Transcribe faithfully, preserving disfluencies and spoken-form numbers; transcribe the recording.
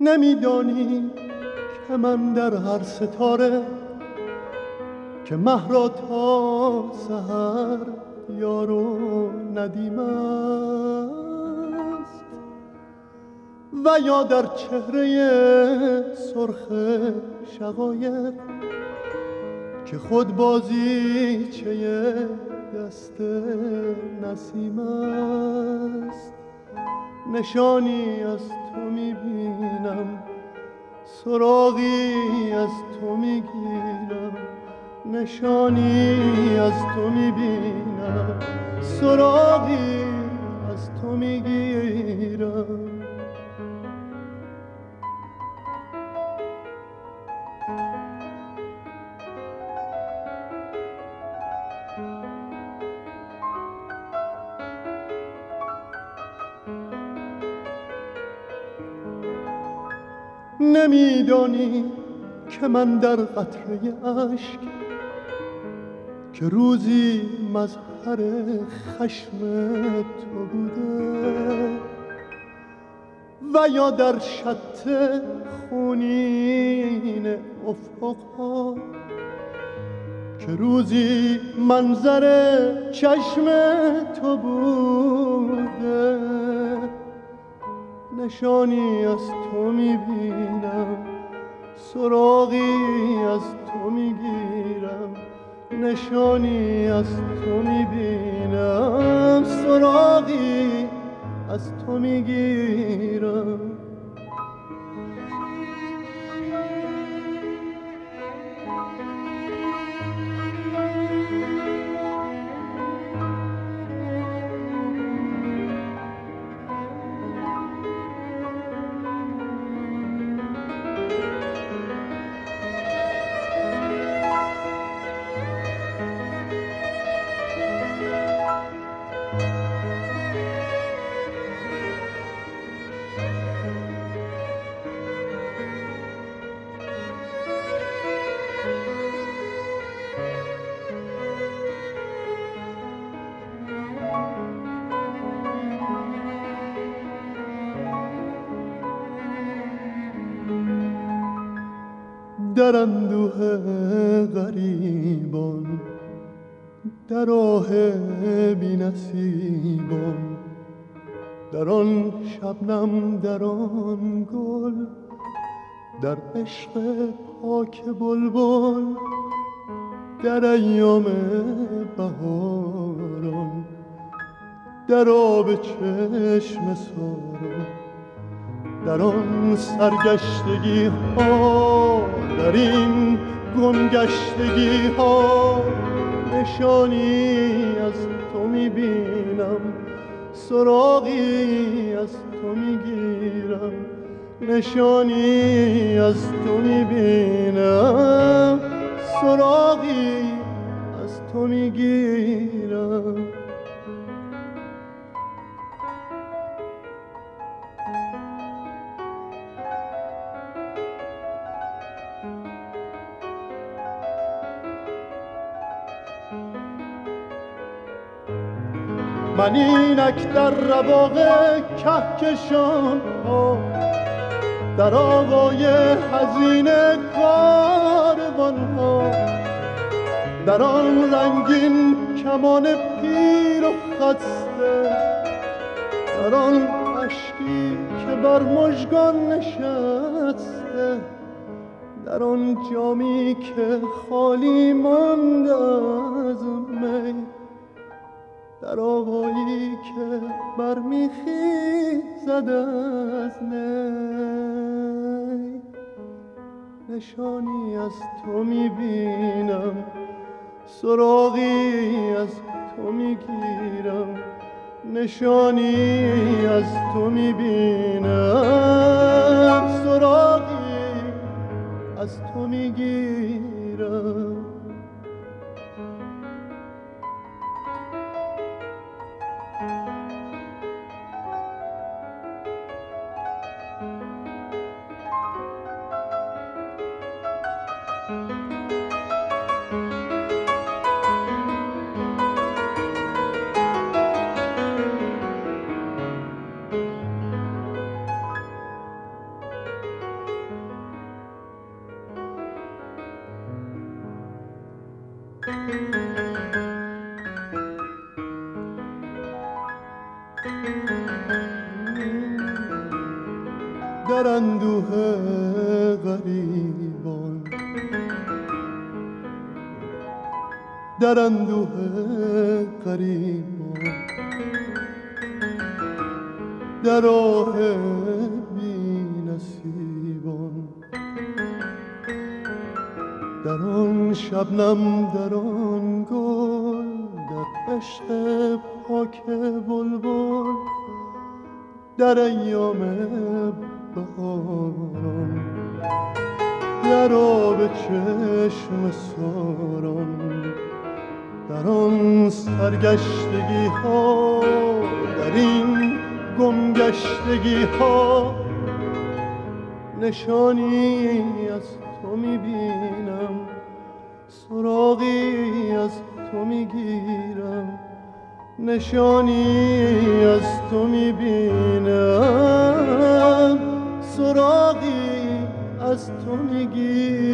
نمیدانی که من در هر ستاره که مه را تا سحر یار و ندیم است و یا در چهره سرخ شقایق که خود بازیچه دست نسیم است. نشانی از تو میبینم، سراغی از تو میگیرم، نشانی از تو میبینم، سراغی از تو میگیرم. نمیدانی که من در قطره اشک که روزی مظهر خشم تو بوده و یا در شط خونین افقها که روزی منظر چشم تو بوده. نشانی از تو میبینم، سراغی از تو میگیرم، نشانی از تو میبینم، سراغی از تو میگیرم. در اندوه غریبان، در آه بی نصیبان، در آن شبنم، در آن گل، در عشق پاک بلبل، در ایام بهاران، در آب چشم ساران، در آن سرگشتگی ها، در این گمگشتگی ها، نشانی از تو میبینم، سراغی از تو میگیرم، نشانی از تو میبینم، سراغی از تو میگیرم. من اینک در رواق کهکشان ها، در آوای حزین کاروان ها، در آن رنگین کمان پیر و خسته، در آن اشکی که بر مژگان نشسته، در آن جامی که خالی مانده از می، در آوایی که برمیخیزد از نی، نشانی از تو میبینم، سراغی از تو میگیرم، نشانی از تو میبینم، سراغی از تو میگیرم. در اندوه غریبان، در اندوه غریبان، در راه بی نصیبان، در آن شبنم، در آن گل، در عشق پاک بلبل، در ایام بهاران، در آب چشم ساران، در آن سرگشتگی ها، در این گمگشتگی ها، نشانی از تو میبینم، سراغی از تو میگیرم، نشانی از تو میبینم، سراغی از تو میگیرم.